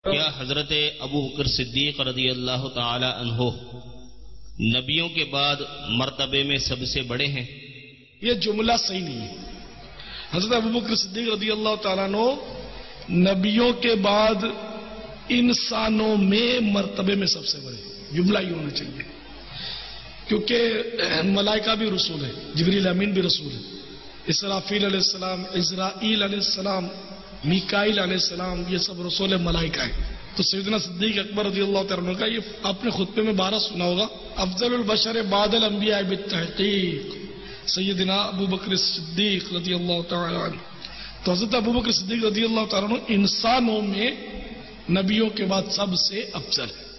क्या हजरत अबू बकर सिद्दीक रज़ी अल्लाह ताला अन्हो नबियों के बाद मर्तबे में सबसे बड़े हैं? यह जुमला सही नहीं है। हजरत अबू बकर सिद्दीक रज़ी अल्लाह ताला अन्हो नबियों के बाद इंसानों में मर्तबे में सबसे बड़े, जुमला ही होना चाहिए, क्योंकि मलाइका भी रसूल है, जिब्रील अमीन भी रसूल है, इसराफील अलैहिस्सलाम, इज़राईल अलैहिस्सलाम, मीकाईल अलैहिस्सलाम, ये सब रसूल मलाइका है। तो सैयदना सिद्दीक अकबर रज़ियल्लाहु तआला अन्हु का ये आपने खुतबे में 12 सुना होगा, अफजलुल बशर बादल अंबिया बित्तहकीक सैयदना अबू बकर सिद्दीक रज़ियल्लाहु तआला अन्हु। तो हज़रत अबू बकर सिद्दीक रज़ियल्लाहु तआला अन्हु इंसानों में नबियों के बाद सबसे अफजल है।